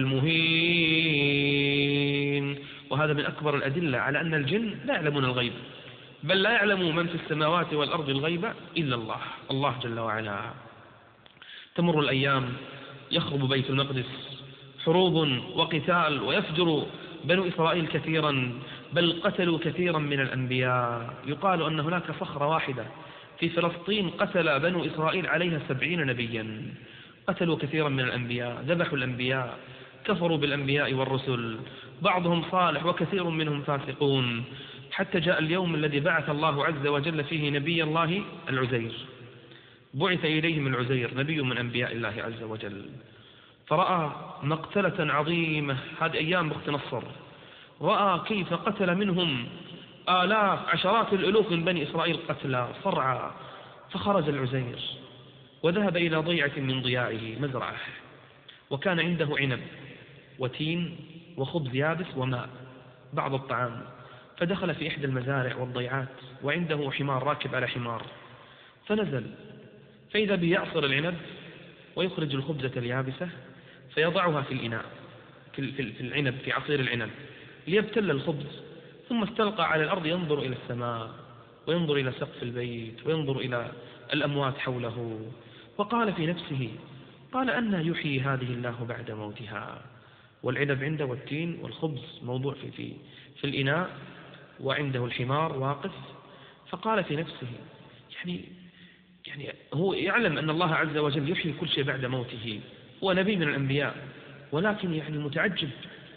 Speaker 2: المهين. وهذا من أكبر الأدلة على أن الجن لا يعلمون الغيب، بل لا يعلم من في السماوات والأرض الغيب إلا الله الله جل وعلا. تمر الأيام، يخرب بيت المقدس، حروب وقتال، ويفجر بنو إسرائيل كثيرا، بل قتلوا كثيرا من الأنبياء. يقال أن هناك صخرة واحدة في فلسطين قتل بنو إسرائيل عليها سبعين نبيا، قتلوا كثيرا من الأنبياء، ذبحوا الأنبياء، كفروا بالأنبياء والرسل، بعضهم صالح وكثير منهم فاسقون، حتى جاء اليوم الذي بعث الله عز وجل فيه نبي الله العزير، بعث إليهم العزير نبي من أنبياء الله عز وجل، فرأى مقتلة عظيمة. هذه أيام بخت نصر، رأى كيف قتل منهم آلاف عشرات الألوف من بني إسرائيل قتلى صرعى. فخرج العزير وذهب إلى ضيعة من ضياعه، مزرعة، وكان عنده عنب وتين وخبز يابس وماء، بعض الطعام. فدخل في إحدى المزارع والضيعات وعنده حمار راكب على حمار، فنزل فإذا به يعصر العنب ويخرج الخبزة اليابسة فيضعها في الإناء، في العنب، في عصير العنب، ليبتل الخبز. ثم استلقى على الأرض ينظر إلى السماء وينظر إلى سقف البيت وينظر إلى الأموات حوله، وقال في نفسه: قال أن يحيي هذه الله بعد موتها؟ والعنب عنده والتين والخبز موضوع في, في, في الإناء، وعنده الحمار واقف. فقال في نفسه يعني يعني هو يعلم أن الله عز وجل يحيي كل شيء بعد موته، هو نبي من الأنبياء، ولكن يعني متعجب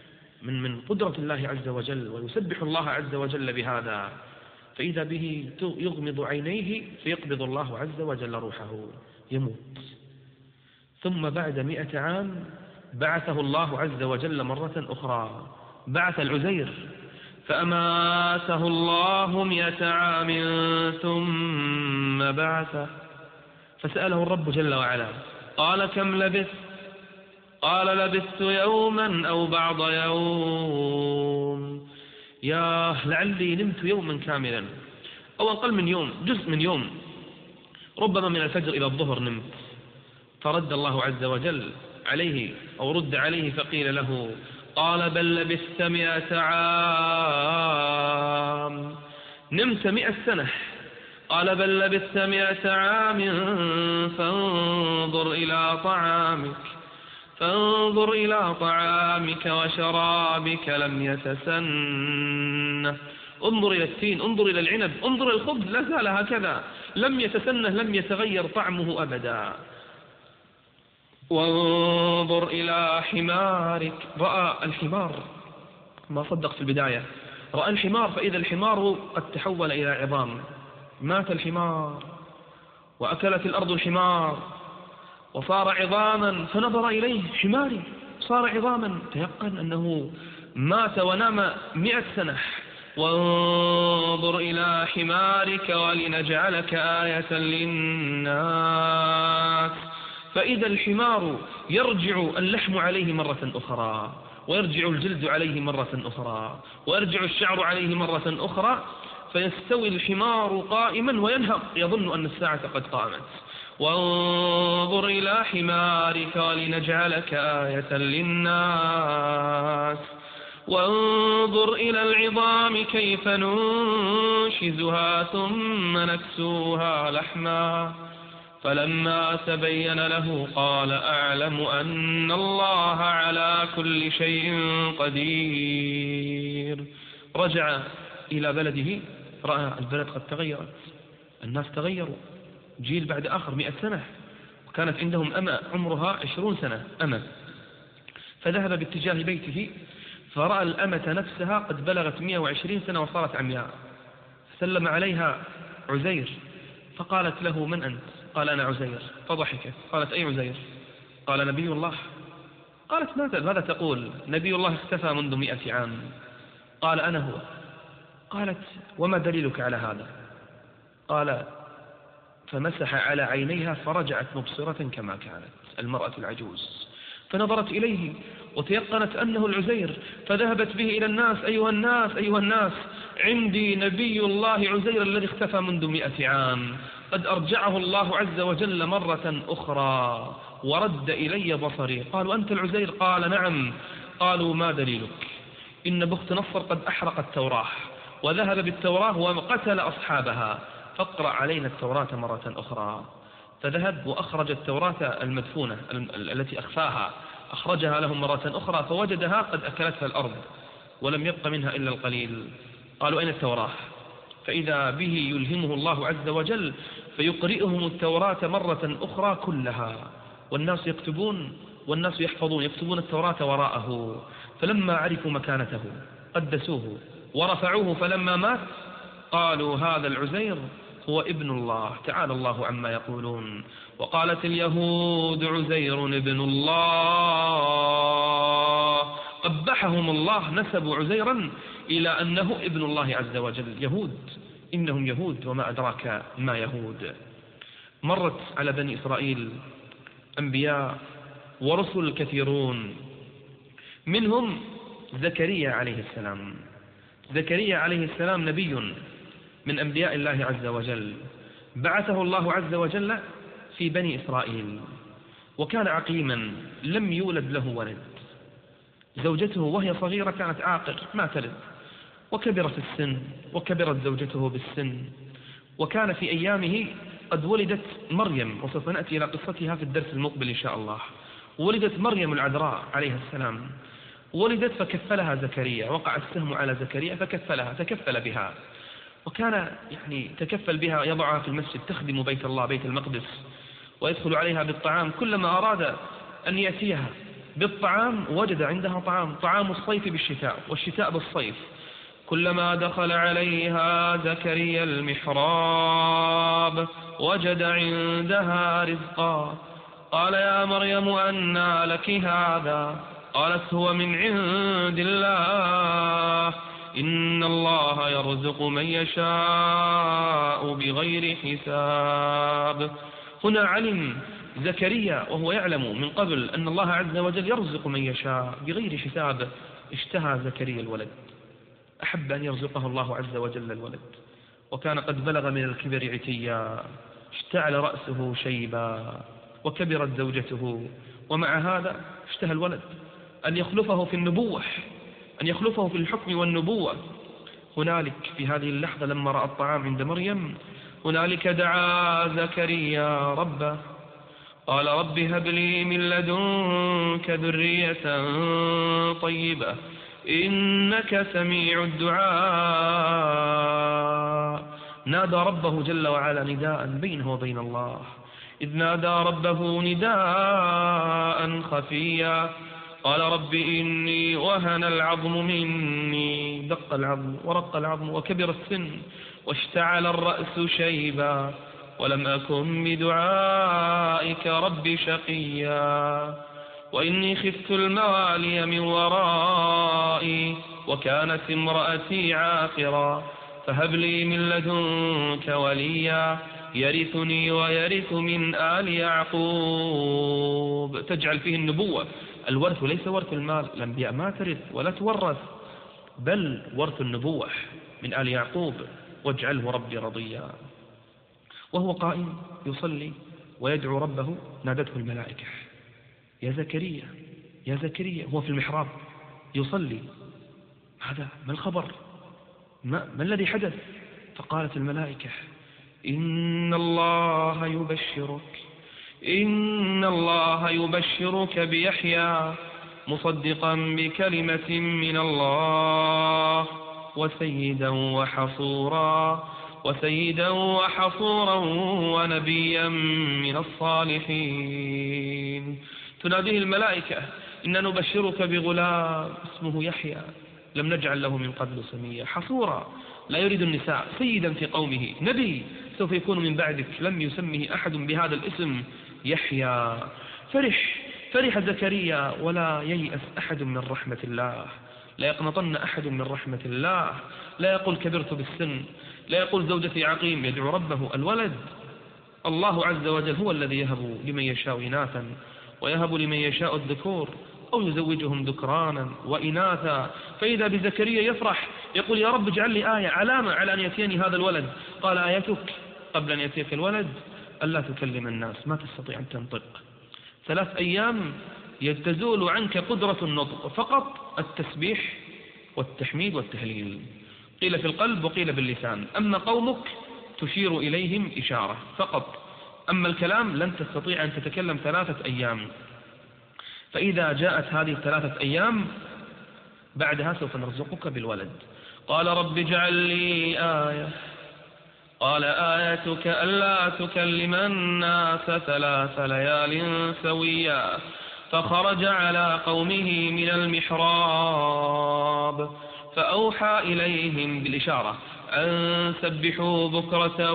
Speaker 2: من من قدرة الله عز وجل، ويسبح الله عز وجل بهذا، فإذا به يغمض عينيه فيقبض الله عز وجل روحه، يموت. ثم بعد مئة عام بعثه الله عز وجل مرة أخرى، بعث العزير فأماته الله مئة عام ثم بعثه، فسأله الرب جل وعلا قال كم لبثت؟ قال لبثت يوما أو بعض يوم، يا لعلي نمت يوما كاملا أو أقل من يوم، جزء من يوم، ربما من الفجر إلى الظهر نمت. فرد الله عز وجل عليه أو رد عليه فقيل له قال بل لبثت مئة عام، نمت مئة سنة. قال بل لبثت مئة عام فانظر إلى طعامك فانظر إلى طعامك وشرابك لم يتسنه، انظر إلى التين، انظر إلى العنب، انظر إلى الخبز، لا زال هكذا لم يتسنه، لم يتغير طعمه أبدا. وانظر إلى حمارك، رأى الحمار، ما صدق في البداية، رأى الحمار فإذا الحمار قد تحول إلى عظام، مات الحمار وأكلت الأرض الحمار وصار عظاما، فنظر إليه حماري صار عظاما، تيقن أنه مات ونام مئة سنة. وانظر إلى حمارك ولنجعلك آية للناس، فإذا الحمار يرجع اللحم عليه مرة أخرى، ويرجع الجلد عليه مرة أخرى، ويرجع الشعر عليه مرة أخرى، فيستوي الحمار قائما وينهق يظن أن الساعة قد قامت. وانظر إلى حمارك ولنجعلك آية للناس، وانظر إلى العظام كيف ننشزها ثم نكسوها لحما، فلما تبين له قال أعلم أن الله على كل شيء قدير. رجع إلى بلده، رأى البلد قد تغيرت، الناس تغيروا، جيل بعد آخر مئة سنة، وكانت عندهم أمة عمرها عشرون سنة أمة، فذهب باتجاه بيته فرأى الأمة نفسها قد بلغت مئة وعشرين سنة وصارت عمياء، سلم عليها عزير فقالت له من أنت؟ قال أنا عزير، فضحكت، قالت أي عزير؟ قال نبي الله. قالت ماذا تقول؟ نبي الله اختفى منذ مئة عام. قال أنا هو. قالت وما دليلك على هذا؟ قال فمسح على عينيها فرجعت مبصرة كما كانت المرأة العجوز، فنظرت إليه وتيقنت أنه العزير، فذهبت به إلى الناس، أيها الناس أيها الناس عندي نبي الله عزير الذي اختفى منذ مئة عام، قد أرجعه الله عز وجل مرة أخرى ورد إلي بصري. قالوا أنت العزير؟ قال نعم. قالوا ما دليلك؟ إن بخت نصر قد أحرق التوراة وذهب بالتوراة وقتل أصحابها، فاقرأ علينا التوراة مرة أخرى. فذهب وأخرج التوراة المدفونة التي أخفاها، أخرجها لهم مرة أخرى فوجدها قد أكلتها الأرض ولم يبق منها إلا القليل. قالوا أين التوراة؟ فإذا به يلهمه الله عز وجل فيقرئهم التوراة مرة أخرى كلها، والناس يكتبون والناس يحفظون، يكتبون التوراة وراءه. فلما عرفوا مكانته قدسوه ورفعوه، فلما مات قالوا هذا العزير هو ابن الله، تعالى الله عما يقولون. وقالت اليهود عزير ابن الله، قبحهم الله، نسبوا عزيرا إلى أنه ابن الله عز وجل. يهود، إنهم يهود وما أدراك ما يهود. مرت على بني إسرائيل أنبياء ورسل كثيرون، منهم زكريا عليه السلام. زكريا عليه السلام نبي من أنبياء الله عز وجل، بعثه الله عز وجل في بني إسرائيل، وكان عقيما لم يولد له ولد. زوجته وهي صغيرة كانت عاقر ما تلد، وكبر في السن، وكبرت زوجته بالسن، وكان في أيامه قد ولدت مريم، وسوف نأتي إلى قصتها في الدرس المقبل إن شاء الله. ولدت مريم العذراء عليها السلام، ولدت فكفلها زكريا، وقع السهم على زكريا فكفلها، تكفل بها، وكان يعني تكفل بها، يضعها في المسجد، تخدم بيت الله بيت المقدس، ويدخل عليها بالطعام كلما أراد أن يأتيها بالطعام وجد عندها طعام، طعام الصيف بالشتاء والشتاء بالصيف. كلما دخل عليها زكريا المحراب وجد عندها رزقا. قال يا مريم أنى لك هذا؟ قالت هو من عند الله، إن الله يرزق من يشاء بغير حساب. هنا علم زكريا وهو يعلم من قبل أن الله عز وجل يرزق من يشاء بغير حساب. اشتهى زكريا الولد، أحب أن يرزقه الله عز وجل الولد، وكان قد بلغ من الكبر عتيا، اشتعل رأسه شيبا وكبرت زوجته، ومع هذا اشتهى الولد، أن يخلفه في النبوة، أن يخلفه في الحكم والنبوة. هنالك في هذه اللحظة لما رأى الطعام عند مريم، هنالك دعا زكريا ربه قال رب هب لي من لدنك ذرية طيبة إنك سميع الدعاء. نادى ربه جل وعلا نداء بينه وبين الله، إذ نادى ربه نداء خفيا قال رب إني وهن العظم مني، دق العظم ورق العظم وكبر السن واشتعل الرأس شيبا ولم أكن بدعائك رب شقيا، وإني خفت الموالي من ورائي وكانت امرأتي عاقرا فهب لي من لدنك وليا يرثني ويرث من آل يعقوب. تجعل فيه النبوة. الورث ليس ورث المال، الأنبياء ما ترث ولا تورث، بل ورث النبوة من آل يعقوب. واجعله ربي رضيا. وهو قائم يصلي ويدعو ربه نادته الملائكة يا زكريا يا زكريا. هو في المحراب يصلي، هذا ما الخبر؟ ما, ما الذي حدث؟ فقالت الملائكة إن الله يبشرك إن الله يبشرك بيحيى مصدقا بكلمة من الله وسيدا وحصورا وسيدا وحصورا ونبيا من الصالحين. تناديه الملائكة إن نبشرك بغلام اسمه يحيى لم نجعل له من قبل سميا، حصورا لا يريد النساء، سيدا في قومه، نبي سوف يكون من بعدك لم يسمه أحد بهذا الاسم يحيى. فرح فرح زكريا ولا ييأس أحد من رحمة الله، لا يقنطن أحد من رحمة الله، لا يقول كبرت بالسن، لا يقول زوجتي عقيم، يدعو ربه الولد. الله عز وجل هو الذي يهب لمن يشاء إناثا ويهب لمن يشاء الذكور أو يزوجهم ذكرانا وإناثا. فإذا بزكريا يفرح يقول يا رب اجعل لي آية علامة على أن يأتيني هذا الولد. قال آيتك قبل أن يأتيك الولد ألا تكلم الناس، ما تستطيع أن تنطق ثلاث أيام يتزول عنك قدرة النطق، فقط التسبيح والتحميد والتهليل، قيل في القلب وقيل باللسان. أما قومك تشير إليهم إشارة فقط، أما الكلام لن تستطيع أن تتكلم ثلاثة أيام. فإذا جاءت هذه الثلاثة أيام بعدها سوف نرزقك بالولد. قال رب اجعل لي آية. قال آيتك ألا تكلم الناس ثلاث ليال سويا. فخرج على قومه من المحراب فأوحى إليهم بالإشارة أن سبحوا بكرة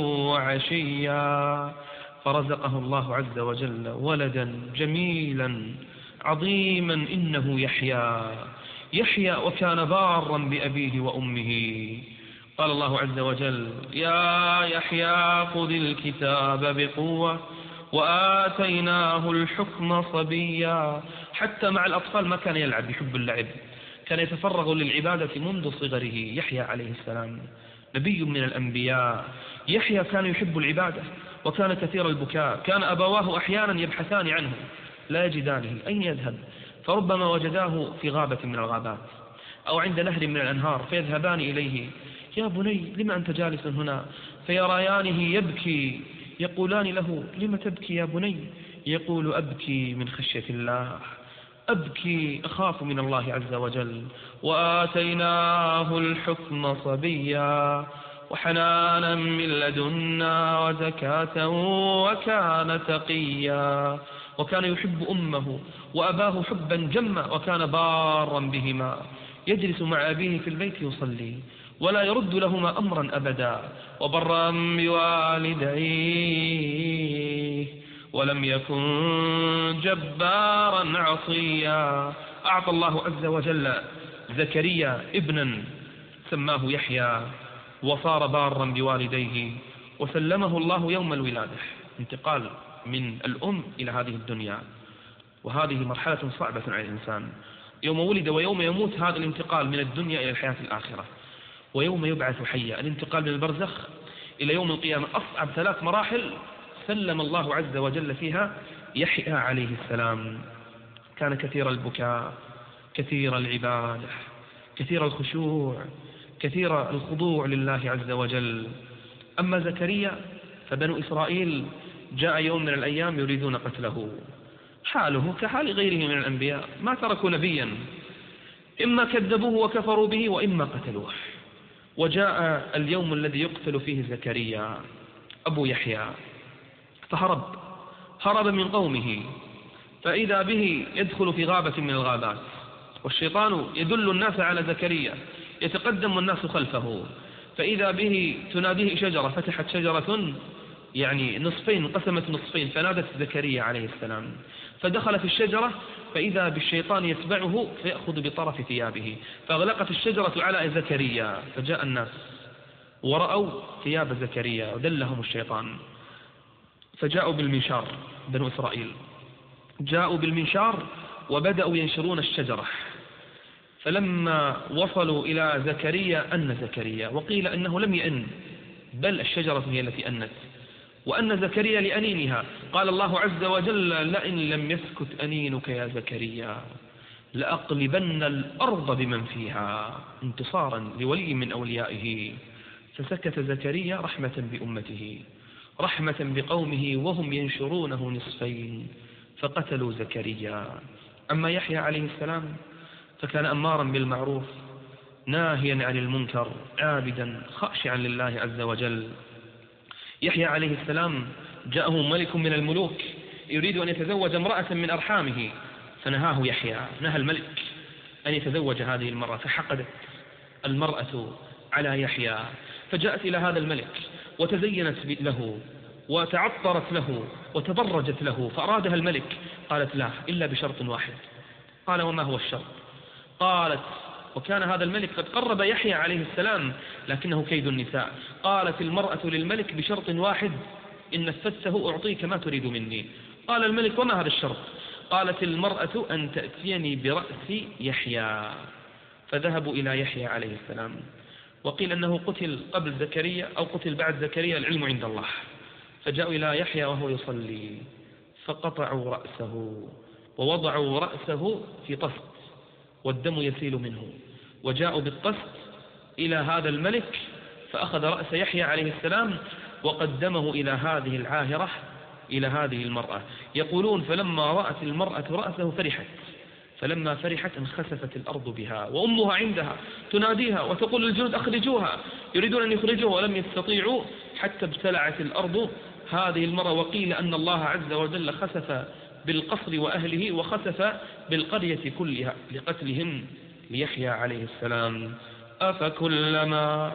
Speaker 2: وعشيا. فرزقه الله عز وجل ولدا جميلا عظيما إنه يحيى يحيى وكان بارا بأبيه وأمه. قال الله عز وجل يا يحيى خذ الكتاب بقوة وآتيناه الحكم صبيا. حتى مع الأطفال ما كان يلعب، يحب اللعب، كان يتفرغ للعبادة منذ صغره. يحيى عليه السلام نبي من الأنبياء. يحيى كان يحب العبادة وكان كثير البكاء، كان أبواه أحيانا يبحثان عنه لا يجدانه أين يذهب، فربما وجداه في غابة من الغابات أو عند نهر من الأنهار فيذهبان إليه يا بني لما أنت جالس هنا، فيريانه يبكي يقولان له لم تبكي يا بني؟ يقول أبكي من خشية الله، أبكي أخاف من الله عز وجل. وآتيناه الحكم صبيا وحنانا من لدنا وزكاة وكان تقيا. وكان يحب أمه وأباه حبا جما، وكان بارا بهما، يجلس مع أبيه في البيت يصلي ولا يرد لهما أمرا أبدا، وبرا بوالديه ولم يكن جبارا عصيا. أعطى الله عز وجل زكريا ابنا سماه يحيى، وصار بارا بوالديه، وسلمه الله يوم الولادة، انتقال من الأم إلى هذه الدنيا، وهذه مرحلة صعبة على الإنسان. يوم ولد ويوم يموت هذا الانتقال من الدنيا إلى الحياة الآخرة، ويوم يبعث حيا الانتقال من البرزخ إلى يوم القيامة. أصعب ثلاث مراحل سلم الله عز وجل فيها يحيى عليه السلام. كان كثير البكاء، كثير العبادة، كثير الخشوع، كثير الخضوع لله عز وجل. أما زكريا فبنو إسرائيل جاء يوم من الأيام يريدون قتله، حاله كحال غيره من الأنبياء، ما تركوا نبيا، إما كذبوه وكفروا به وإما قتلوه. وجاء اليوم الذي يقتل فيه زكريا أبو يحيى، فهرب هرب من قومه، فإذا به يدخل في غابة من الغابات، والشيطان يدل الناس على زكريا، يتقدم الناس خلفه، فإذا به تناديه شجرة، فتحت شجرة يعني نصفين، قسمت نصفين، فنادت زكريا عليه السلام، فدخل في الشجرة، فإذا بالشيطان يتبعه فيأخذ بطرف ثيابه، فأغلقت الشجرة على زكريا، فجاء الناس ورأوا ثياب زكريا ودلهم الشيطان، فجاءوا بالمنشار. بنو إسرائيل جاءوا بالمنشار وبدأوا ينشرون الشجرة، فلما وصلوا إلى زكريا أن زكريا، وقيل أنه لم يأن، بل الشجرة هي التي أنت، وأن زكريا لأنينها. قال الله عز وجل: لئن لم يسكت أنينك يا زكريا لأقلبن الأرض بمن فيها، انتصارا لولي من أوليائه. فسكت زكريا رحمة بأمته، رحمة بقومه وهم ينشرونه نصفين، فقتلوا زكريا. أما يحيى عليه السلام فكان أمارا بالمعروف ناهيا عن المنكر، عابدا خاشعا لله عز وجل. يحيى عليه السلام جاءه ملك من الملوك يريد أن يتزوج امرأة من أرحامه، فنهاه يحيى، نهى الملك أن يتزوج هذه المرأة، فحقدت المرأة على يحيى، فجاءت إلى هذا الملك وتزينت له وتعطرت له وتبرجت له، فأرادها الملك. قالت: لا، إلا بشرط واحد. قال: وما هو الشرط؟ قالت، وكان هذا الملك قد قرب يحيى عليه السلام لكنه كيد النساء، قالت المرأة للملك: بشرط واحد، إن نفذته أعطيك ما تريد مني. قال الملك: وما هذا الشرط؟ قالت المرأة: أن تأتيني برأس يحيى. فذهبوا إلى يحيى عليه السلام، وقيل أنه قتل قبل زكريا أو قتل بعد زكريا، العلم عند الله. فجاءوا إلى يحيى وهو يصلي، فقطعوا رأسه ووضعوا رأسه في طست والدم يسيل منه، وجاءوا بالطست إلى هذا الملك، فأخذ رأس يحيى عليه السلام وقدمه إلى هذه العاهرة، إلى هذه المرأة. يقولون: فلما رأت المرأة رأسه فرحت، فلما فرحت انخسفت الأرض بها، وأمها عندها تناديها وتقول للجنود: أخرجوها، يريدون أن يخرجوها ولم يستطيعوا، حتى ابتلعت الأرض هذه المرأة. وقيل أن الله عز وجل خسف بالقصر وأهله وخسف بالقرية كلها لقتلهم ليحيى عليه السلام. أفكلما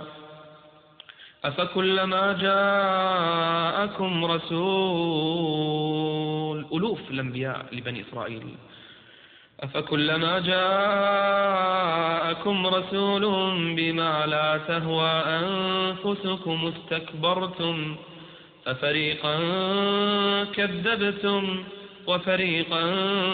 Speaker 2: أفكلما جاءكم رسول، ألوف الأنبياء لبني إسرائيل، أفكلما جاءكم رسول بما لا تهوى أنفسكم استكبرتم ففريقا كذبتم وفريقا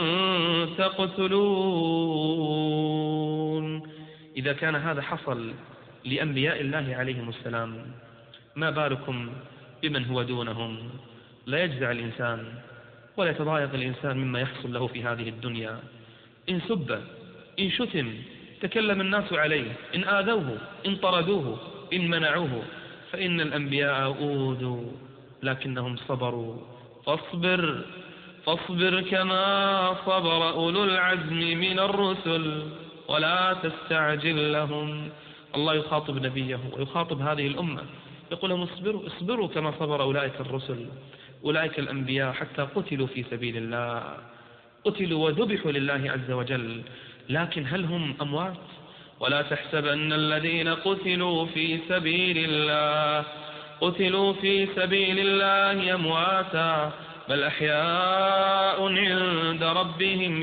Speaker 2: تقتلون. إذا كان هذا حصل لأنبياء الله عليهم السلام، ما بالكم بمن هو دونهم؟ لا يجزع الإنسان ولا يتضايق الإنسان مما يحصل له في هذه الدنيا. إن سب، إن شتم، تكلم الناس عليه، إن آذوه، إن طردوه، إن منعوه، فإن الأنبياء أوذوا لكنهم صبروا. فاصبر فاصبر كما صبر أولو العزم من الرسل ولا تستعجل لهم. الله يخاطب نبيه ويخاطب هذه الأمة، يقول لهم: اصبروا اصبروا كما صبر أولئك الرسل، أولئك الأنبياء حتى قتلوا في سبيل الله، قتلوا وذبحوا لله عز وجل، لكن هل هم أموات؟ ولا تحسبن الذين قتلوا في سبيل الله قتلوا في سبيل الله أمواتا بل أحياء عند ربهم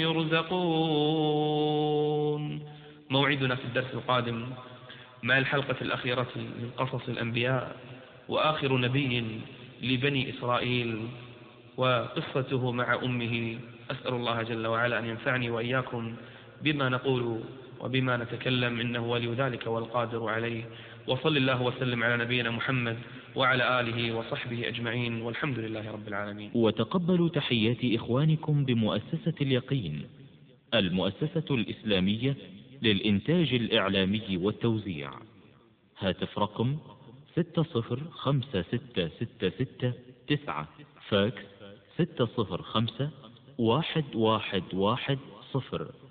Speaker 2: يرزقون. موعدنا في الدرس القادم مع الحلقة الأخيرة من قصص الأنبياء وآخر نبي لبني إسرائيل وقصته مع أمه. أسأل الله جل وعلا أن ينفعني وإياكم بما نقول وبما نتكلم، إنه ولي ذلك والقادر عليه. وصل الله وسلم على نبينا محمد وعلى آله وصحبه أجمعين، والحمد لله رب العالمين.
Speaker 1: وتقبلوا تحيات إخوانكم بمؤسسة اليقين، المؤسسة الإسلامية للإنتاج الإعلامي والتوزيع. هاتف رقم ستة صفر خمسة ستة ستة ستة تسعة، فاكس ستة صفر خمسة واحد واحد واحد صفر.